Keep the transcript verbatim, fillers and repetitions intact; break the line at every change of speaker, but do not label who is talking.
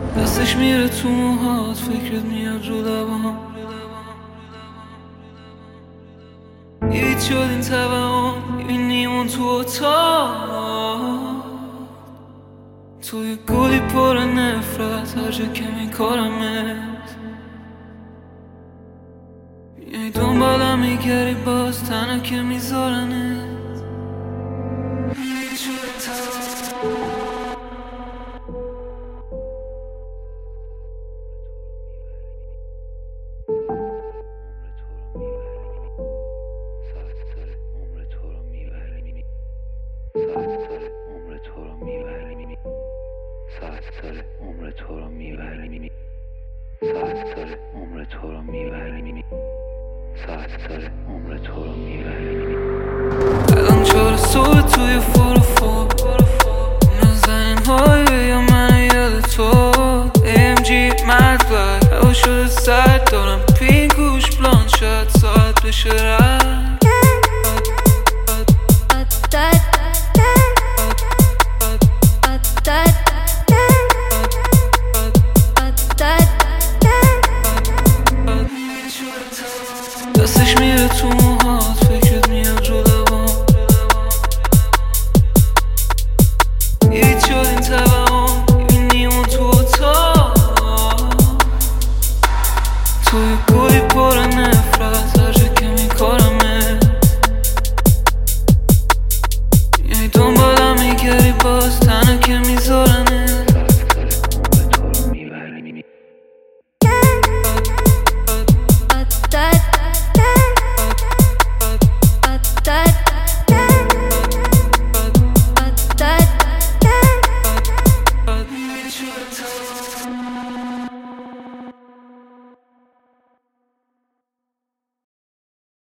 دستش میره تو موهات، فکرت میاد رو لبام. هیچ شد این توهم، میبینیم اون تو اتاق. توی گلی پر نفرت، هر جا که میکارمت میای دنبالم میگری، باز تنها که میذارنت. هیچ شد این توهم.
ساعت داره عمر تو رو میبری، ساعت داره عمر تو رو میبری، ساعت داره عمر تو رو میبری.
الان چهار صبح توی فروفو